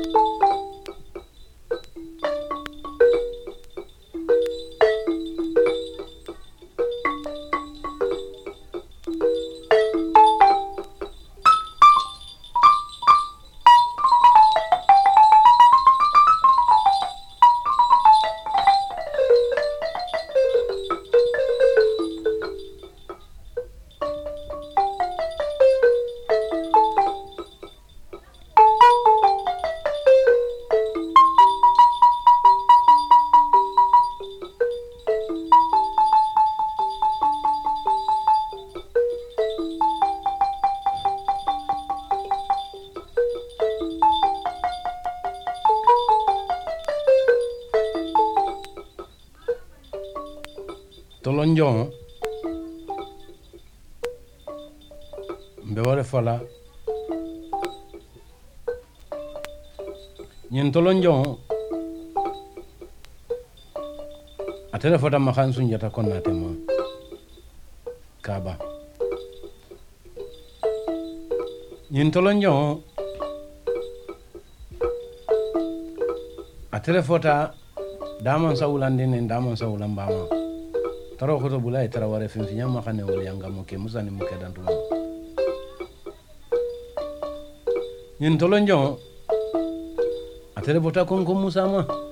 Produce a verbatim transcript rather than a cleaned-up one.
tolonjon mbe wara fala nyen tolonjon atele fota makan sunjata konna tema kaba nyen tolonjon atele fota daman sawulande ne daman sawulan bama taro ko to bulay tara wara fin fi nyama xane wala yanga mo ke musani mo ke dantu nyen tolonjon atele fota kon ko musama